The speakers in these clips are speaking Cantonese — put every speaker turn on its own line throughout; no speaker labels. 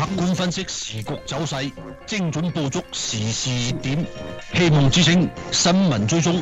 觀分析時局走勢，精準捕捉時事熱點。希望之聲新聞追蹤。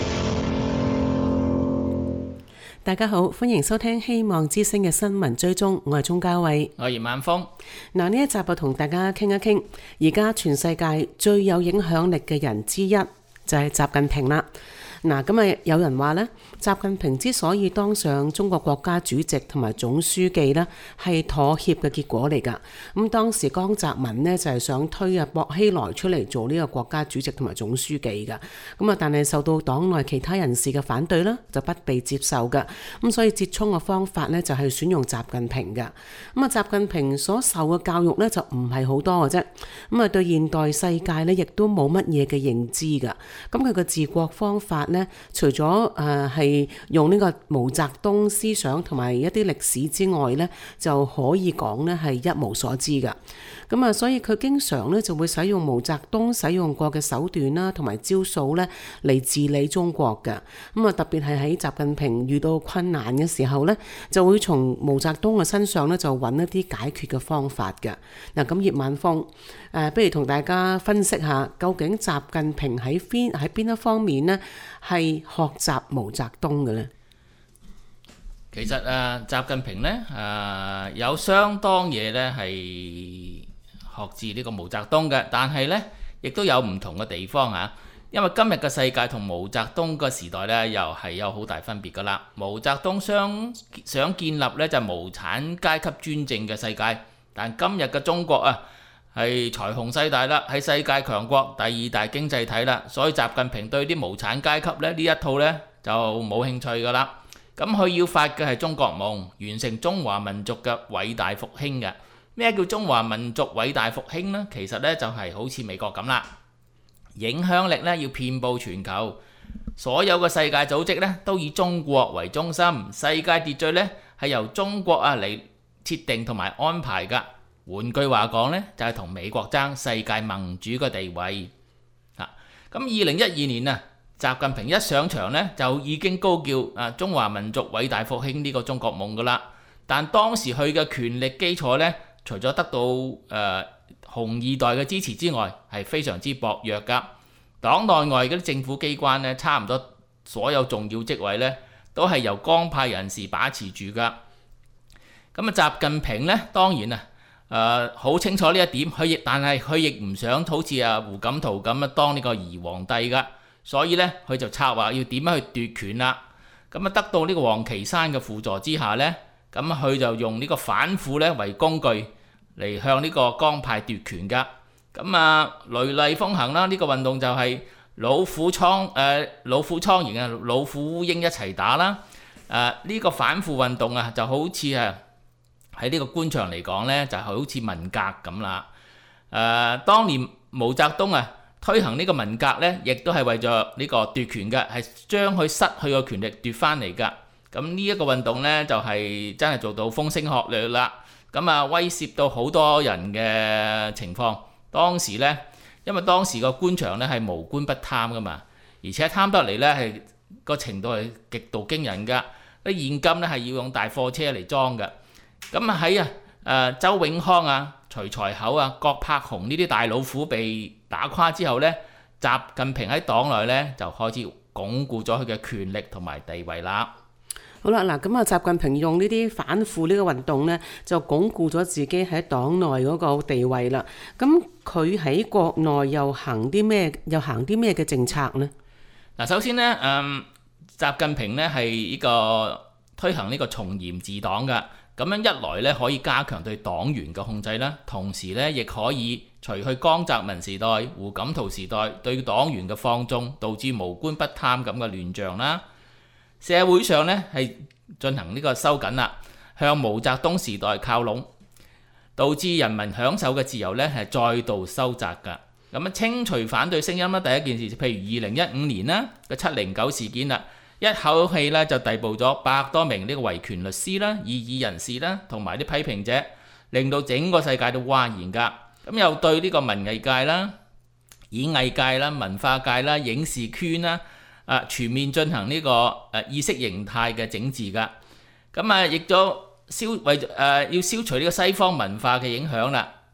大家好，歡迎收聽希望之聲嘅新聞追蹤，我係鍾嘉慧，
我係葉晚峰。
呢一集就同大家傾一傾，而家全世界最有影響力嘅人之一就係習近平啦。咁有人話呢，習近平之所以當上中國國家主席同埋總書記呢，係妥協嘅結果嚟㗎。咁當時江澤民呢，就係想推薄熙來出嚟做呢個國家主席同埋總書記㗎。但係受到黨內其他人士嘅反對啦，就不被接受㗎。所以折衷嘅方法呢，就係選用習近平㗎。習近平所受嘅教育呢，就唔係好多嘅啫。對現代世界呢，亦都冇乜嘢嘅認知㗎。佢嘅治國方法呢，除咗係用呢個毛澤東思想同埋一啲歷史之外呢，就可以講呢係一無所知㗎。所以佢經常呢就會使用毛澤東使用過嘅手段啦，同埋招數呢嚟治理中國㗎。特別係喺習近平遇到困難嘅時候呢，就會從毛澤東嘅身上呢就揾一啲解決嘅方法㗎。咁葉晚峰不如同大家分析下，究竟習近平喺邊一方面呢係學習毛澤東嘅呢？
其實習近平呢有相當嘢呢係學自呢個毛澤東嘅，但係呢亦都有唔同嘅地方嚇。因為今日嘅世界同毛澤東個時代呢，又係有好大分別噶啦。毛澤東想建立呢就無產階級專政嘅世界，但今日嘅中國啊係財雄勢大啦，係世界強國第二大經濟體啦，所以習近平對啲無產階級呢一套呢就冇興趣噶啦。咁佢要發嘅係中國夢，完成中華民族嘅偉大復興嘅。咩叫中華民族偉大復興呢？其實呢就係好似美國咁啦。影響力呢要遍佈全球，所有嘅世界組織呢都以中國為中心，世界秩序呢係由中國嚟設定同埋安排㗎。換句話講呢，就係同美國爭世界盟主嘅地位。咁2012年啊，習近平一上場呢，就已經高叫中華民族偉大復興呢個中國夢㗎啦。但當時佢嘅權力基礎呢，除咗得到紅二代嘅支持之外，係非常之薄弱㗎。黨內外嗰啲政府機關呢，差唔多所有重要職位呢，都係由江派人士把持住㗎。習近平呢，當然好清楚呢一點，但係佢亦唔想好似胡錦濤咁當呢個兒皇帝㗎，所以呢，佢就策劃要點樣去奪權啦。得到呢個王岐山嘅輔助之下呢，佢就用呢個反腐呢為工具嚟向呢個江派奪權㗎。雷厲風行啦，呢個運動就係老虎蒼蠅老虎烏蠅一齊打啦。呢個反腐運動就好似喺呢個官場嚟講呢，就好似文革咁啦。當年毛澤東推行呢個文革呢，亦都係為咗呢個奪權嘅，係將佢失去嘅權力奪翻嚟㗎。呢一個運動呢，就係真係做到風聲鶴唳啦。威脅到好多人嘅情況。當時呢，因為當時個官場呢係無官不貪㗎嘛，而且貪得嚟呢係個程度係極度驚人㗎。啲現金呢係要用大貨車嚟裝㗎。喺周永康徐才厚郭柏雄呢啲大老虎被打垮之後呢，習近平喺黨內呢就開始鞏固咗佢嘅權力同埋地位啦。
好啦，習近平用呢啲反腐呢個運動呢，就鞏固咗自己喺黨內嗰個地位啦。佢喺國內又行啲咩嘅政策呢？
首先呢，習近平呢係呢個推行呢個從嚴治黨㗎。咁樣一來呢，可以加強對黨員嘅控制啦，同時呢，亦可以除去江澤民時代、胡錦濤時代對黨員嘅放縱，導致無官不貪咁嘅亂象啦。社會上呢係進行呢個收緊啦，向毛澤東時代靠攏，導致人民享受嘅自由呢係再度收窄㗎。清除反對聲音啦，第一件事，譬如2015年啦嘅709事件啦，一口氣呢就逮捕咗100多名呢個維權律師啦、異議人士啦，同埋啲批評者，令到整個世界都譁然㗎。又對呢個文藝界啦、演藝界啦、文化界啦、影視圈啦。全面進行呢個意識形態嘅整治㗎，亦都要消除呢個西方文化嘅影響啦，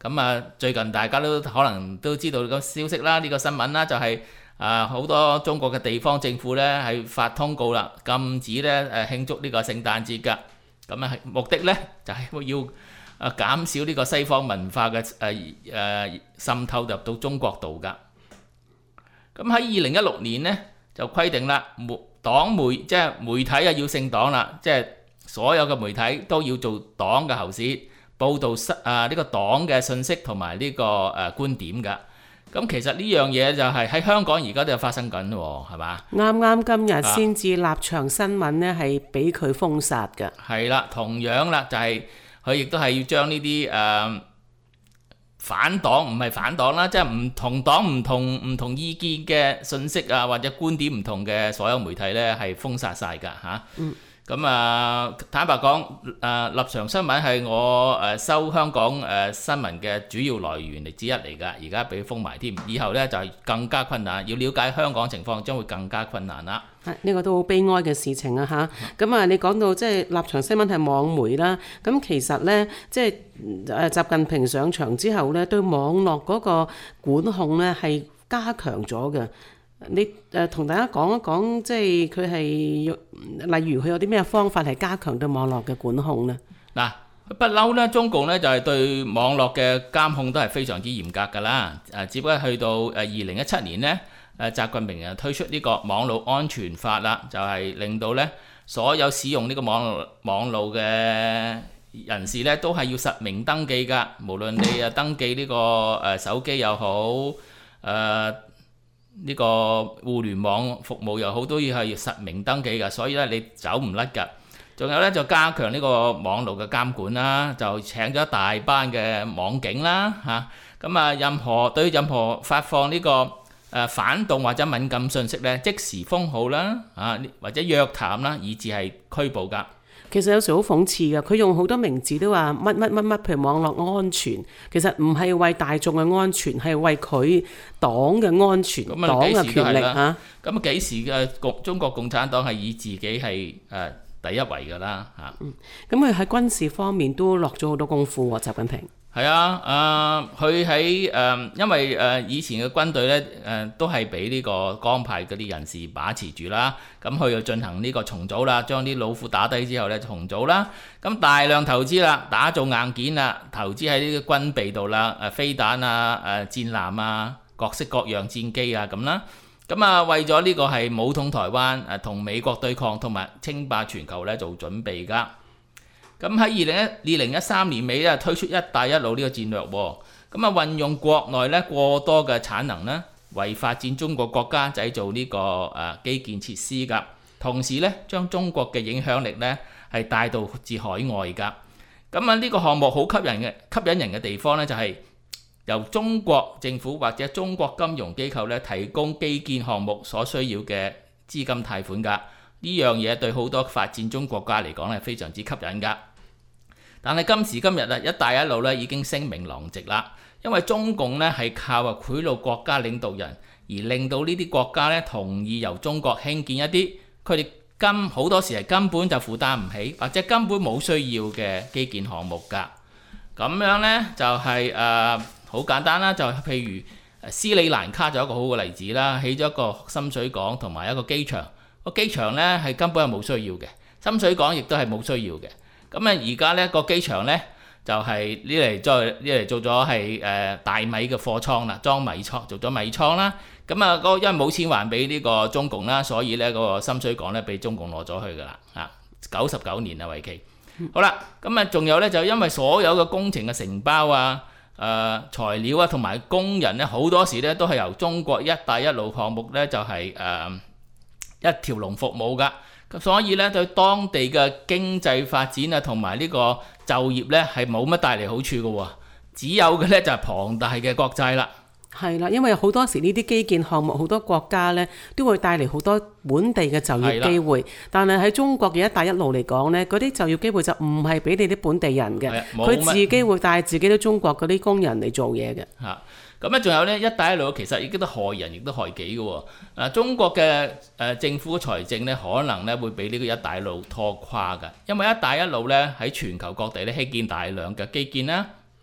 咁最近大家都可能都知道個消息啦，呢個新聞啦就係好多中國嘅地方政府呢係發通告啦，禁止呢慶祝呢個聖誕節㗎。咁目的呢就係要減少呢個西方文化嘅滲透入到中國度㗎。咁喺2016年呢就規定啦，即係媒體要姓黨啦，即係所有嘅媒體都要做黨嘅喉舌，報導呢個黨嘅信息同埋呢個觀點㗎。咁其實呢樣嘢就係喺香港而家都有發生緊喎，係嘛？
啱啱今日先至立場新聞呢係俾佢封殺㗎。
係啦，同樣啦，就係佢亦都係要將呢啲反黨唔係反黨啦，即係唔同黨唔同意見嘅信息啊，或者觀點唔同嘅所有媒體呢係封殺晒㗎嚇。咁坦白講，立場新聞係我收香港新聞嘅主要來源之一嚟㗎，而家俾封埋添，以後呢就係更加困難，要了解香港情況將會更加困難啦。
呢個都好悲哀嘅事情啊嚇！咁你講到即係立場新聞係網媒啦，咁其實呢，即係習近平上場之後呢，對網絡嗰個管控呢係加強咗嘅。你同大家講一講，即係佢係例如佢有啲咩方法係加強對網絡嘅管控呢？嗱，
不嬲呢，中共呢就係對網絡嘅監控都係非常之嚴格㗎啦。只不過去到2017年呢，習近平推出呢個網絡安全法啦，就係令到呢所有使用呢個網絡嘅人士呢都係要實名登記㗎。無論你登記呢個手機又好，呢個互聯網服務又好，都要係實名登記㗎，所以咧你走唔甩㗎。仲有咧就加強呢個網絡嘅監管啦，就請咗一大班嘅網警啦嚇。咁對任何發放呢個反動或者敏感信息咧，即時封號啦或者約談啦，以至係拘捕㗎。
其實有時好諷刺嘅，佢用好多名字都話乜乜乜乜，譬如網絡安全，其實唔係為大眾嘅安全，係為佢黨嘅安全、黨嘅權力嚇。
咁幾時嘅中國共產黨係以自己係第一位㗎啦嚇。
咁佢喺軍事方面都落咗好多功夫喎，習近平。
係佢喺因為以前嘅軍隊咧都係俾呢個江派嗰啲人士把持住啦，咁佢又進行呢個重組啦，將啲老虎打低之後咧重組啦，咁大量投資啦，打造硬件啦，投資喺呢個軍備度啦，飛彈啊、戰艦啊、各式各樣戰機啊咁啦，咁為咗呢個係武統台灣同美國對抗同埋稱霸全球咧做準備㗎。咁喺2013年尾咧推出一帶一路呢個戰略喎，咁運用國內咧過多嘅產能咧，為發展中國國家製造呢個基建設施㗎，同時咧將中國嘅影響力咧係帶到至海外㗎。咁呢個項目好吸引人嘅地方咧就係由中國政府或者中國金融機構咧提供基建項目所需要嘅資金貸款㗎。呢樣嘢對好多發展中國家嚟講係非常之吸引㗎。但係今時今日一帶一路已經聲名狼藉啦，因為中共係靠賄賂國家領導人，而令到呢啲國家同意由中國興建一啲佢哋好多時係根本就負擔唔起，或者根本冇需要嘅基建項目㗎。咁樣就係好簡單啦，就譬如斯里蘭卡就有一個好嘅例子啦，起咗一個深水港同埋一個機場，個機場係根本係冇需要嘅，深水港亦都係冇需要嘅。咁而家個機場就係呢嚟做咗係大米嘅貨倉啦，裝米倉做咗米倉啦。咁因為冇錢還俾呢個中共啦，所以個深水港俾中共攞咗去㗎啦，99年啊為期。好啦，咁仲有就因為所有嘅工程嘅承包材料同埋工人好多時都係由中國一帶一路項目就係一條龍服務㗎。咁所以對當地嘅經濟發展同埋呢個就業係冇乜帶嚟好處嘅喎，只有嘅就係龐大嘅國債啦。
係啦，因為好多時呢啲基建項目，好多國家都會帶嚟好多本地嘅就業機會。但係喺中國嘅一帶一路嚟講嗰啲就業機會就唔係俾你啲本地人嘅，佢自己會帶自己啲中國嗰啲工人嚟做嘢嘅。
咁仲有一帶一路其實亦都害人，亦都害己嘅喎。中國嘅政府財政可能會俾呢個一帶一路拖垮㗎，因為一帶一路喺全球各地興建大量嘅基建啦，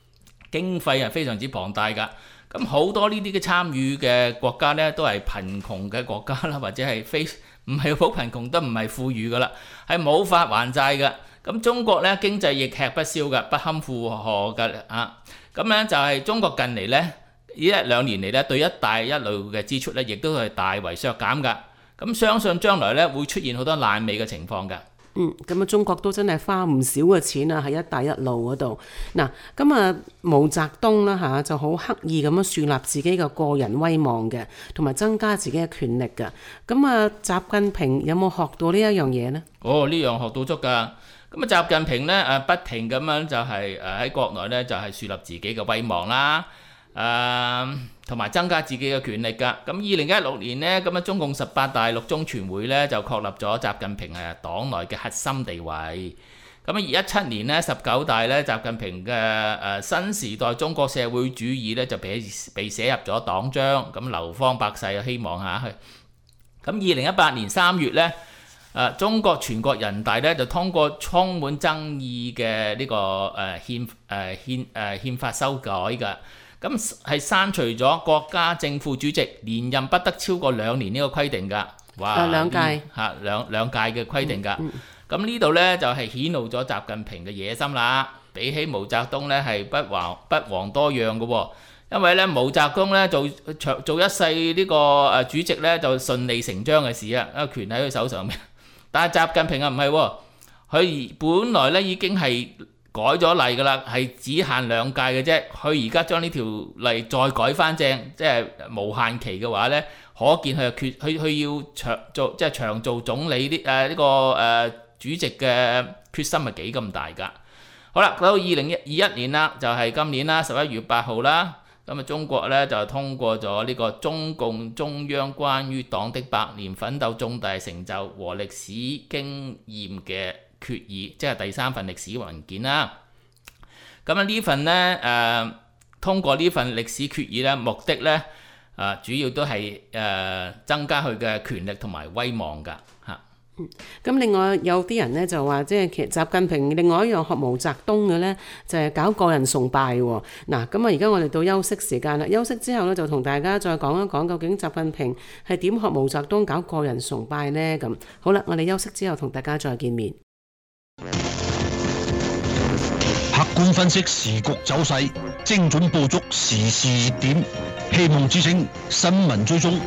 經費係非常之龐大㗎。咁好多呢啲嘅參與嘅國家呢，都係貧窮嘅國家啦，或者係唔係好貧窮，都唔係富裕㗎啦，係冇法還債㗎。咁中國呢，經濟亦吃不消㗎，不堪負荷㗎啊！咁呢就係中國近嚟呢1-2年嚟呢，對一帶一路嘅支出呢，亦都係大為削減㗎。咁相信將來呢，會出現好多爛尾嘅情況㗎。
咁中國都真係花唔少嘅錢啊，喺一帶一路嗰度。嗱，咁毛澤東啦就好刻意咁樣樹立自己嘅個人威望嘅，同埋增加自己嘅權力嘅。咁習近平有冇學到呢一樣嘢呢？
呢樣學到足㗎。咁習近平呢，不停咁樣就係喺國內呢，就係樹立自己嘅威望啦。同埋增加自己嘅權力㗎。咁2016年呢，咁中共18大六中全會呢，就確立咗習近平係黨內嘅核心地位。咁2017年呢，19大呢，習近平嘅新時代中國社會主義呢，就被寫入咗黨章，咁流芳百世，希望下去。咁2018年3月呢，中國全國人大呢，就通過充滿爭議嘅呢個憲法修改㗎。咁係刪除咗國家正副主席連任不得超過2年呢個規定㗎。哇！2屆兩屆嘅規定㗎。咁呢度呢，就係顯露咗習近平嘅野心啦。比起毛澤東呢，係不遑多讓嘅喎。因為呢，毛澤東呢，做一世呢個主席呢，就順理成章嘅事啊，權喺佢手上面。但係習近平唔係喎，佢本來呢已經係改咗例㗎啦，係只限2屆嘅啫。佢而家將呢條例再改翻正，即係無限期嘅話呢，可見佢要長做總理呢個主席嘅決心係幾咁大㗎。好啦，到2021年啦，就係今年啦，11月8號啦，咁中國呢就通過咗呢個中共中央關於黨的100年奮鬥重大成就和歷史經驗嘅決議，即係第3份歷史文件啦。咁呢份呢，通過呢份歷史決議呢，目的呢，主要都係增加佢嘅權力同埋威望㗎嚇。
咁另外有啲人呢就話，即係其實習近平另外一樣學毛澤東嘅呢，就係搞個人崇拜喎。嗱，咁而家我哋到休息時間啦，休息之後呢，就同大家再講一講究竟習近平係點學毛澤東搞個人崇拜呢？咁好啦，我哋休息之後同大家再見面。
客觀分析時局走勢，精準捕捉時事熱點，希望之聲新聞追蹤。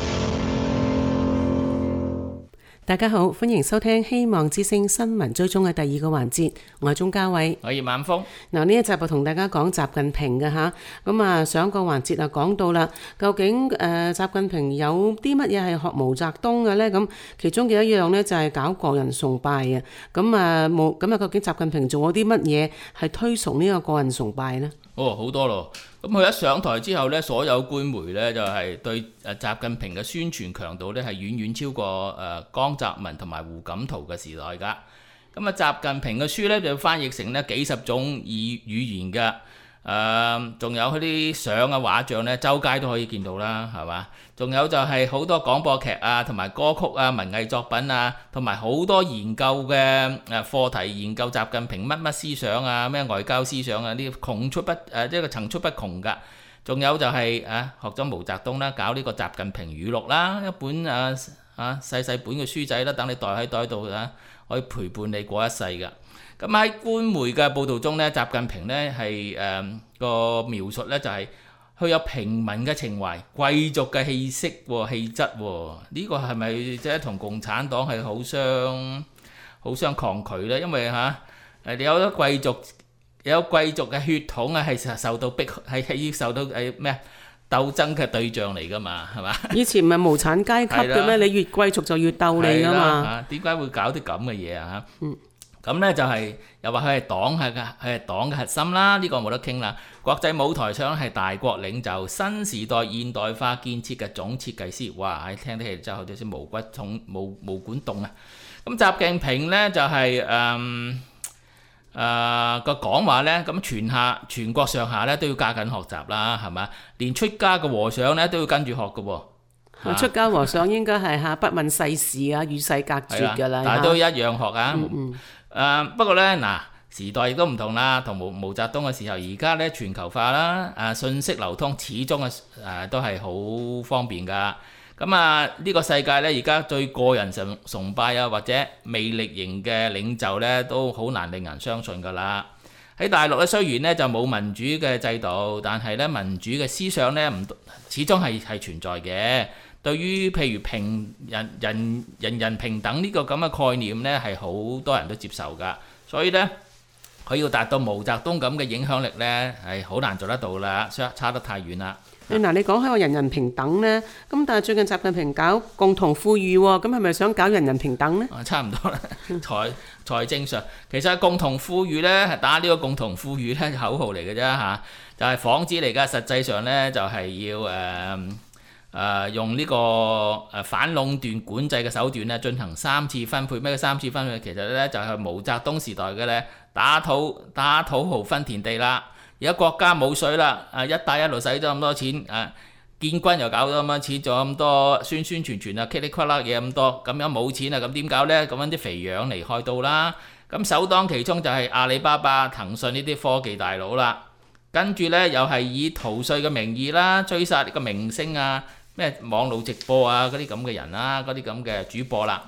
大家好，歡迎收聽希望之聲新聞追蹤嘅第2個環節，我係鍾嘉偉，
我係葉晚風。
嗱，呢一集就同大家講習近平嘅吓，咁上個環節講到啦，究竟習近平有啲乜嘢係學毛澤東嘅呢？咁其中嘅一樣呢，就係搞個人崇拜啊。咁究竟習近平做咗啲乜嘢係推崇呢個個人崇拜呢？
好多咯。咁佢一上台之後呢，所有官媒呢，就係對習近平嘅宣傳強度呢，係遠遠超過江澤民同埋胡錦濤嘅時代㗎。咁習近平嘅書呢，就翻譯成呢幾十種語言㗎。仲有佢啲相啊畫像呢，周街都可以見到啦，係嘛？仲有就係好多廣播劇啊，同埋歌曲啊、文藝作品啊，同埋好多研究嘅課題，研究習近平乜思想啊，咩外交思想啊，呢即係層出不窮㗎。仲有就係學咗毛澤東啦，搞呢個習近平語錄啦，一本細細本嘅書仔啦，等你袋喺袋度可以陪伴你過一世㗎。咁喺官媒嘅報導中呢，習近平呢係個描述呢，就係佢有平民嘅情懷、貴族嘅氣息氣質喎。呢個係咪即係同共產黨係好相抗拒呢？因為你有咗貴族嘅血統啊，係受到係受到咩鬥爭嘅對象嚟㗎嘛，係嘛？以前唔係無產階級嘅咩？你越貴族就越鬥你㗎嘛？點解會搞啲咁嘅嘢啊？咁呢就係又話佢係黨嘅核心啦，呢個冇得傾啦。國際舞台上係大國領袖，新時代現代化建設嘅總設計師。哇！聽得起真係好似毛管戙啊！咁習近平呢就係個講話呢，咁全國上下呢都要加緊學習啦，係嘛？連出家嘅和尚呢都要跟住學嘅喎。出家和尚應該係不問世事啊，與世隔絕㗎啦，但係都一樣學啊。不過呢， 時代亦都唔同啦，同毛澤東嘅時候，而家咧全球化啦，信息流通始終都係好方便㗎。咁呢個世界咧，而家對個人崇拜啊，或者魅力型嘅領袖咧，都好難令人相信㗎啦。喺大陸咧，雖然咧就冇民主嘅制度，但係咧民主嘅思想咧始終係存在嘅。對於譬如人人平等呢個咁嘅概念咧，係好多人都接受㗎。所以咧，佢要達到毛澤東咁嘅影響力咧，係好難做得到啦，差得太遠啦。
嗱，你講開個人人平等呢，咁但係最近習近平搞共同富裕喎，咁係咪想搞人人平等呢？
差唔多啦，財政上其實共同富裕呢，係打呢個共同富裕呢口號嚟嘅啫嚇，就係幌子嚟㗎。實際上呢，就係要用呢個反壟斷管制嘅手段咧，進行3次分配。咩叫3次分配？其實呢，就係毛澤東時代嘅呢，打土豪分田地啦。而家國家冇水啦，一帶一路使咗咁多錢，建軍又搞咗咁多錢，仲有咁多宣傳啊，噼里啪啦嘢咁多，咁樣冇錢啊，咁點搞呢？咁樣啲肥羊嚟開刀啦。咁首當其衝就係阿里巴巴、騰訊呢啲科技大佬啦。跟住呢，又係以逃稅嘅名義啦，追殺個明星啊，咩網絡直播啊嗰啲咁嘅人啦，嗰啲咁嘅主播啦。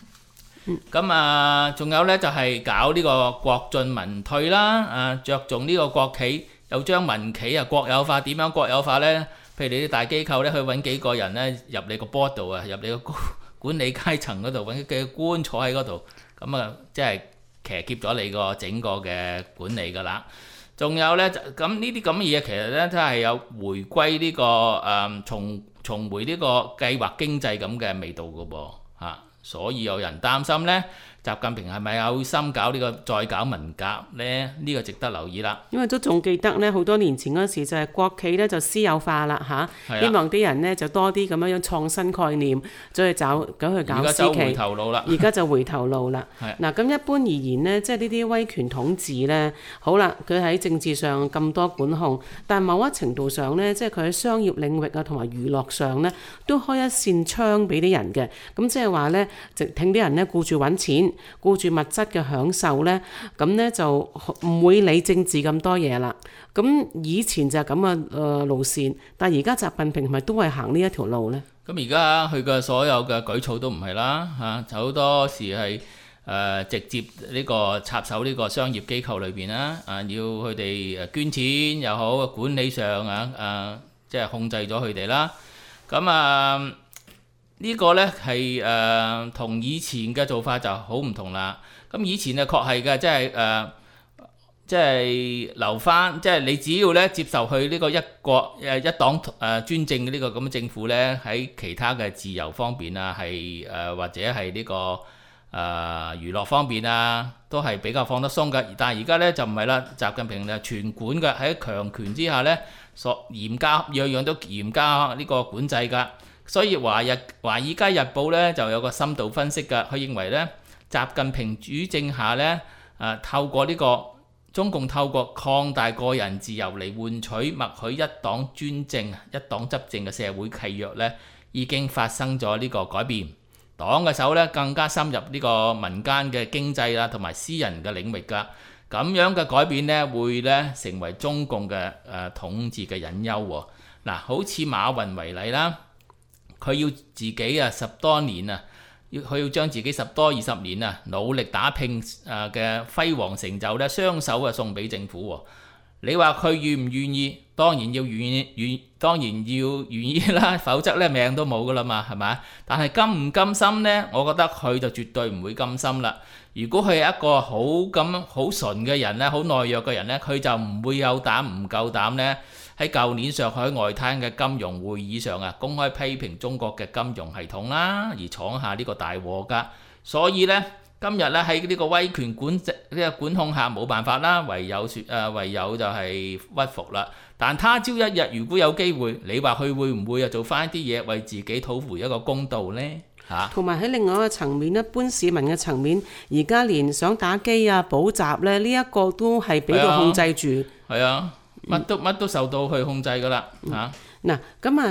咁仲有呢，就係搞呢個國進民退啦，着重呢個國企，又將民企國有化。點樣國有化呢？譬如你啲大機構呢，去揾幾個人呢，入你個 board 度啊，入你個管理階層嗰度，揾幾個官坐喺嗰度，咁即係騎劫咗你個整個嘅管理㗎啦。仲有呢，咁呢啲咁嘅嘢，其實呢，真係有回歸呢個重回呢個計劃經濟咁嘅味道㗎噃嚇。所以有人擔心呢，習近平係咪有心搞呢個再搞文革呢？呢個值得留意啦。因為
都仲記得呢，好多年前嗰時就係國企呢就私有化啦嚇，希望啲人呢就多啲咁樣創新概念，再去搞私企。而家就回頭路啦。而家就回頭路啦。嗱，咁一般而言呢，即係呢啲威權統治呢，好啦，佢喺政治上咁多管控，但某一程度上呢，即係佢喺商業領域啊同埋娛樂上呢，都開一扇窗俾啲人嘅。咁即係話呢，直聽啲人呢顧住揾錢，顧住物質嘅享受呢，咁呢就唔會理政治咁多嘢啦。咁以前就係咁嘅路線，但係而家習近平係咪都係行呢一條路呢？
咁而家佢嘅所有嘅舉措都唔係啦嚇，就好多時係直接呢個插手呢個商業機構裏邊啦，要佢哋捐錢又好，管理上即係控制咗佢哋啦。咁呢個呢係同以前嘅做法就好唔同啦。咁以前確係嘅，即係留翻，即係你只要呢接受佢呢個一國一黨專政呢個咁嘅政府呢，喺其他嘅自由方面啊，係或者係呢個娛樂方面啊，都係比較放得鬆嘅。但係而家呢就唔係啦，習近平就全管嘅，喺強權之下呢，嚴加樣樣都嚴加呢個管制㗎。所以華爾街日報咧就有個深度分析㗎，佢認為咧習近平主政下咧透過呢個中共透過擴大個人自由嚟換取默許一黨專政、一黨執政嘅社會契約咧，已經發生咗呢個改變。黨嘅手咧更加深入呢個民間嘅經濟啦同埋私人嘅領域㗎。咁樣嘅改變咧會咧成為中共嘅統治嘅隱憂喎。嗱，好似馬雲為例啦。佢要自己10多年佢要將自己10多20年努力打拼嘅輝煌成就咧，雙手送俾政府喎。你話佢願唔願意？當然要願意啦，否則咧命都冇噶啦嘛，係咪？但係甘唔甘心呢？我覺得佢就絕對唔會甘心啦。如果佢係一個好純嘅人咧，好懦弱嘅人咧，佢就唔會有膽唔夠膽咧。喺舊年上海外灘嘅金融會議上公開批評中國嘅金融系統啦，而闖下呢個大禍㗎。所以呢，今日咧喺呢個威權管控下冇辦法啦，唯有就係屈服啦。但他朝一日如果有機會，你話佢會唔會做翻啲嘢為自己討回一個公道呢？同埋喺另外一個層面，一般市民嘅層面，而家連想打機補習咧，呢一個都係俾佢控制住。係啊。乜都受到佢控制㗎啦嚇。嗱，咁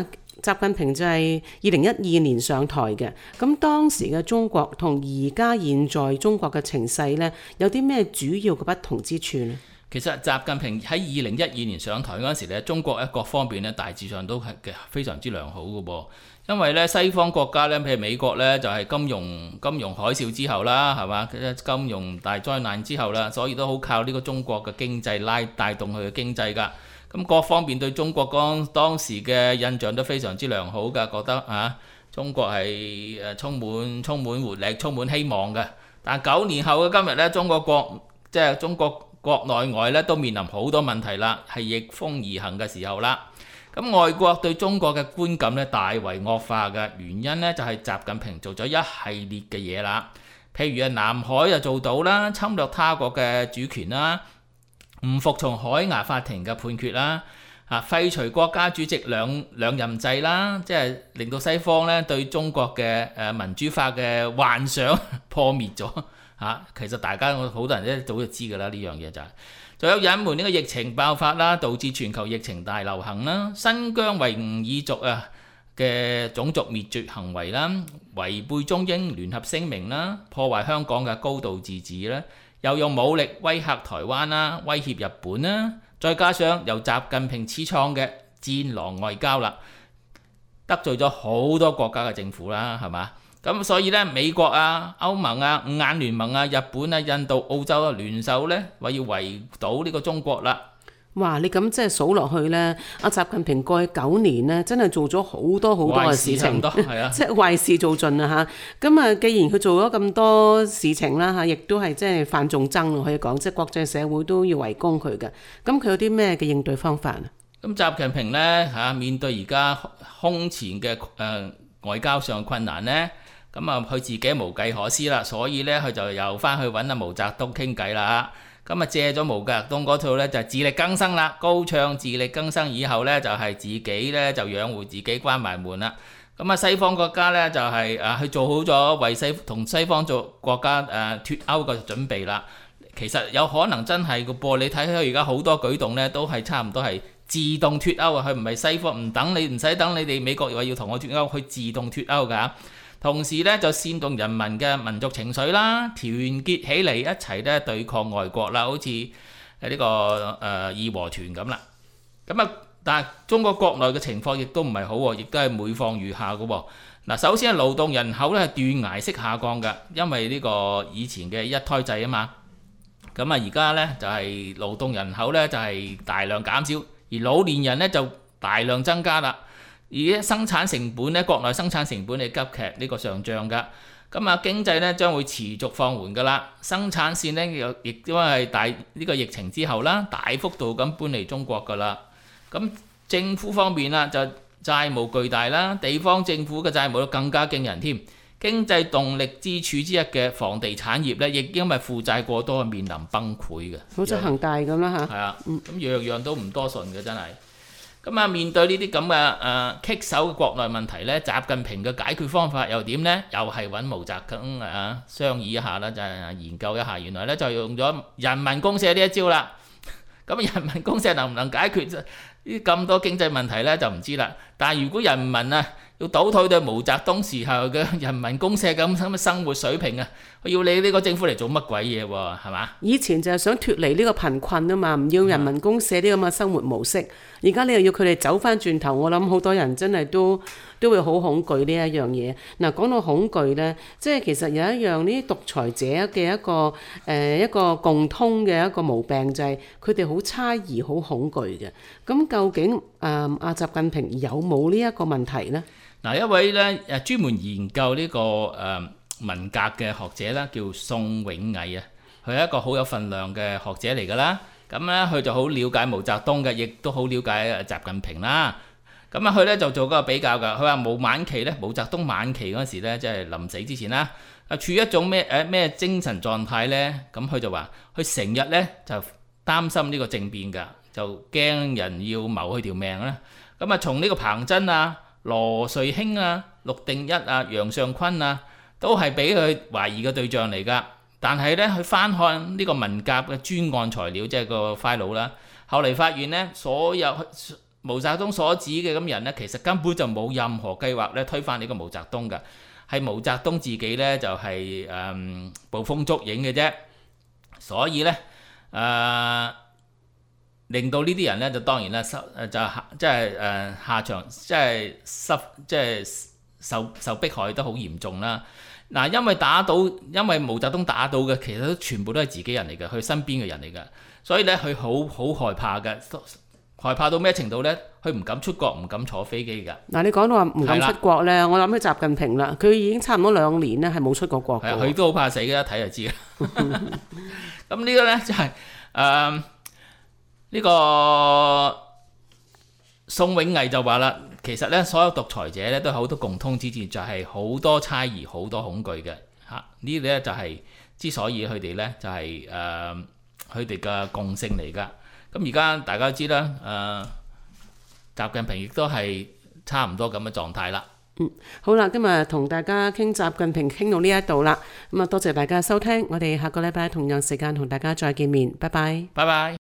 習近平就係2012年上台嘅，咁當時嘅中國同而家現在中國嘅情勢呢，有啲咩主要嘅不同之處呢？
其實習近平喺2012年上台嗰陣時咧，中國喺各方面咧大致上都係非常之良好嘅噃。因為咧西方國家咧，譬如美國咧就係金融海嘯之後啦，係嘛？金融大災難之後啦，所以都好靠呢個中國嘅經濟帶動佢嘅經濟㗎。咁各方面對中國當時嘅印象都非常之良好㗎，覺得中國係充滿活力、充滿希望嘅。但係9年後嘅今日咧，中國國內外咧都面臨好多問題啦，係逆風而行嘅時候啦。咁外國對中國嘅觀感咧大為惡化嘅原因咧，就係習近平做咗一系列嘅嘢啦。譬如南海就做到啦，侵略他國嘅主權啦，唔服從海牙法庭嘅判決啦，廢除國家主席兩任制啦，即係令到西方咧對中國嘅民主化嘅幻想破滅咗。其實大家好多人咧早就知㗎啦，呢樣嘢就係，仲有隱瞞呢個疫情爆發啦，導致全球疫情大流行啦，新疆維吾爾族嘅種族滅絕行為啦，違背中英聯合聲明啦，破壞香港嘅高度自治啦，又用武力威嚇台灣啦，威脅日本啦，再加上由習近平始創嘅戰狼外交啦，得罪咗好多國家嘅政府啦，係嘛？咁所以咧，美國歐盟五眼聯盟日本印度、澳洲聯手咧，話要圍堵呢個中國啦。
哇！你咁即係數落去咧，習近平過去9年咧，真係做咗好多嘅事情，即係壞事做盡啦嚇。咁既然佢做咗咁多事情啦嚇，亦都係即係犯眾憎，可以講，即係國際社會都要圍攻佢嘅。咁佢有啲咩嘅應對方法啊？
咁習近平咧面對而家空前嘅外交上困難咧。咁佢自己無計可施啦，所以咧佢就又翻去揾毛澤東傾偈啦。咁借咗毛澤東嗰套咧就自力更生啦，高唱自力更生以後咧就係自己咧就養活自己，關埋門啦。咁西方國家咧就係去做好咗為同西方做國家脱歐嘅準備啦。其實有可能真係個噃，你睇佢而家好多舉動咧都係差唔多係自動脱歐啊！佢唔係西方唔使等你哋美國話要同我脱歐，佢自動脱歐㗎。同時咧就煽動人民嘅民族情緒啦，團結起嚟一齊咧對抗外國啦，好似呢個義和團咁啦。咁但係中國國內嘅情況亦都唔係好，亦都係每況愈下嘅。嗱，首先係勞動人口咧係斷崖式下降嘅，因為呢個以前嘅一胎制啊嘛。咁而家咧就係勞動人口咧就係大量減少，而老年人咧就大量增加啦。而家生產成本咧，國內生產成本係急劇呢個上漲㗎。咁經濟咧將會持續放緩㗎啦。生產線咧亦都係呢個疫情之後啦，大幅度咁搬嚟中國㗎啦。咁政府方面啦，就債務巨大啦，地方政府嘅債務都更加驚人添。經濟動力支柱之一嘅房地產業咧，亦因為負債過多面臨崩潰嘅。
好似恒大咁啦嚇。
係啊，咁樣樣都唔多順嘅真係。咁面對呢啲咁嘅棘手嘅國內問題咧，習近平嘅解決方法又點呢？又係揾毛澤東商議一下啦，就係研究一下。原來咧就用咗人民公社呢一招啦。咁人民公社能唔能解決呢咁多經濟問題咧，就唔知啦。但係如果人民要倒退到毛澤東時候嘅人民公社咁嘅生活水平要你呢個政府嚟做乜鬼嘢喎？係嘛？
以前就係想脫離呢個貧困啊嘛，唔要人民公社呢咁嘅生活模式。而家你又要佢哋走翻轉頭，我諗好多人真係都會好恐懼呢一樣嘢。嗱，講到恐懼呢，即係其實有一樣呢啲獨裁者嘅一個共通嘅一個毛病，就係佢哋好猜疑、好恐懼嘅。咁究竟習近平有冇呢一個問題呢？
嗱，一位咧專門研究呢個文革嘅學者啦，叫宋永毅啊，佢係一個好有份量嘅學者嚟㗎啦。咁咧佢就好了解毛澤東嘅，亦都好了解習近平啦。咁佢咧就做嗰個比較㗎。佢話毛澤東晚期嗰時咧，即係臨死之前啦，處於一種咩精神狀態咧？咁佢就話佢成日咧就擔心呢個政變㗎，就驚人要謀佢條命啦。咁從呢個彭真羅瑞卿陸定一楊尚昆都係俾佢懷疑嘅對象嚟㗎。但係咧，佢翻看呢個文革嘅專案材料，即係個 file 啦。後嚟發現咧，所有毛澤東所指嘅咁人呢，其實根本就冇任何計劃咧推翻呢個毛澤東嘅，係毛澤東自己呢，就係捕風捉影嘅啫。所以呢，令到呢啲人呢，就當然啦，下場即係受迫害都好嚴重啦。嗱，因為毛澤東打倒嘅其實都全部都係自己人嚟嘅，佢身邊嘅人嚟嘅，所以咧佢好害怕嘅，害怕到咩程度咧？佢唔敢出國，唔敢坐飛機㗎。嗱，
你講到話唔敢出國咧，我諗起習近平啦，佢已經差唔多2年咧係冇出過國嘅。
佢都好怕死嘅，一睇就知啦。咁呢個咧就係呢個宋永毅就話啦。其實咧，所有獨裁者咧都有好多共通之處，就係好多猜疑、好多恐懼嘅嚇。呢啲咧就係之所以佢哋咧就係佢哋嘅共性嚟噶。咁而家大家都知啦，習近平亦都係差唔多咁嘅狀態啦。
好啦，今日同大家傾習近平傾到呢一度啦。咁啊，多謝大家收聽，我哋下個禮拜同樣時間同大家再見面，拜拜。
拜拜。